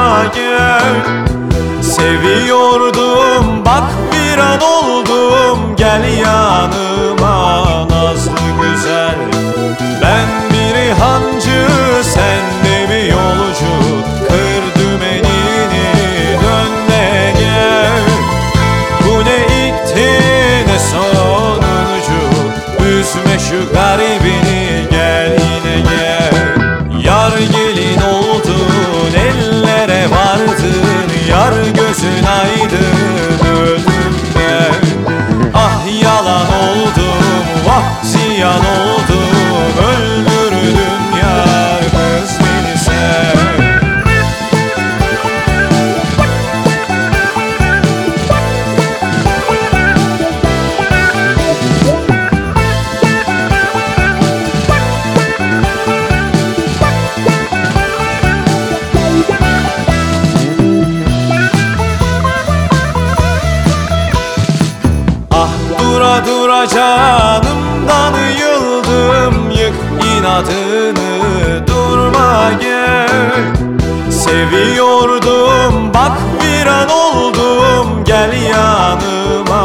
durma gel. Seviyordum bak bir an oldum, gel yanıma nazlı güzel. Ben bir hancı sen de bir yolcu, kır dümenini dön de gel. Bu ne ilkti ne sonuncu, üzme şu garibini, gel yine gel. Yar gelin oldun ellere vardın, yar gözün aydın öldüm ben. Ah yalan oldum vah ziyan oldum, öldürdün yar kız beni sen. Dura dura canımdan yıldım, yık inadını durma gel. Seviyordum bak bir an oldum, gel yanıma